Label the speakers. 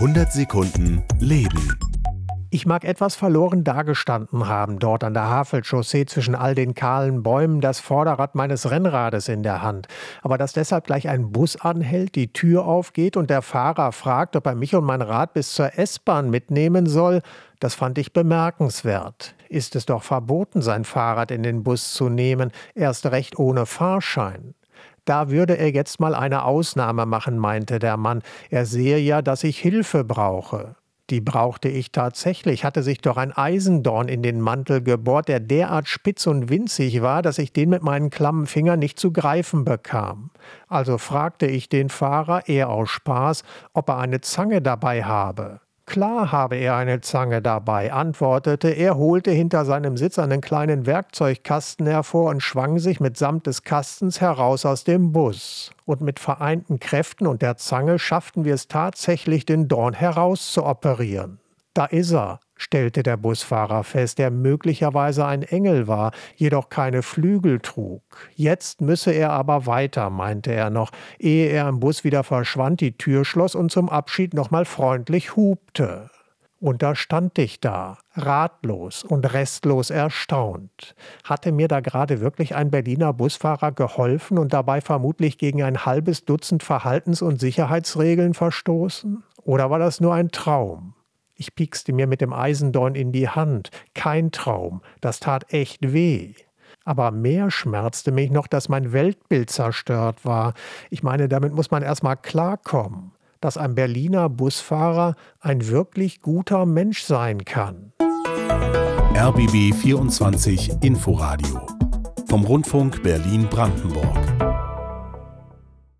Speaker 1: 100 Sekunden Leben.
Speaker 2: Ich mag etwas verloren dagestanden haben, dort an der Havelchaussee zwischen all den kahlen Bäumen, das Vorderrad meines Rennrades in der Hand. Aber dass deshalb gleich ein Bus anhält, die Tür aufgeht und der Fahrer fragt, ob er mich und mein Rad bis zur S-Bahn mitnehmen soll, das fand ich bemerkenswert. Ist es doch verboten, sein Fahrrad in den Bus zu nehmen, erst recht ohne Fahrschein. Da würde er jetzt mal eine Ausnahme machen, meinte der Mann. Er sehe ja, dass ich Hilfe brauche. Die brauchte ich tatsächlich, hatte sich doch ein Eisendorn in den Mantel gebohrt, der derart spitz und winzig war, dass ich den mit meinen klammen Fingern nicht zu greifen bekam. Also fragte ich den Fahrer, eher aus Spaß, ob er eine Zange dabei habe. Klar habe er eine Zange dabei, antwortete er, holte hinter seinem Sitz einen kleinen Werkzeugkasten hervor und schwang sich mitsamt des Kastens heraus aus dem Bus. Und mit vereinten Kräften und der Zange schafften wir es tatsächlich, den Dorn herauszuoperieren. Da ist er, stellte der Busfahrer fest, der möglicherweise ein Engel war, jedoch keine Flügel trug. Jetzt müsse er aber weiter, meinte er noch, ehe er im Bus wieder verschwand, die Tür schloss und zum Abschied nochmal freundlich hupte. Und da stand ich da, ratlos und restlos erstaunt. Hatte mir da gerade wirklich ein Berliner Busfahrer geholfen und dabei vermutlich gegen ein halbes Dutzend Verhaltens- und Sicherheitsregeln verstoßen? Oder war das nur ein Traum? Ich piekste mir mit dem Eisendorn in die Hand. Kein Traum, das tat echt weh. Aber mehr schmerzte mich noch, dass mein Weltbild zerstört war. Ich meine, damit muss man erstmal klarkommen, dass ein Berliner Busfahrer ein wirklich guter Mensch sein kann.
Speaker 1: RBB 24 Inforadio vom Rundfunk Berlin-Brandenburg.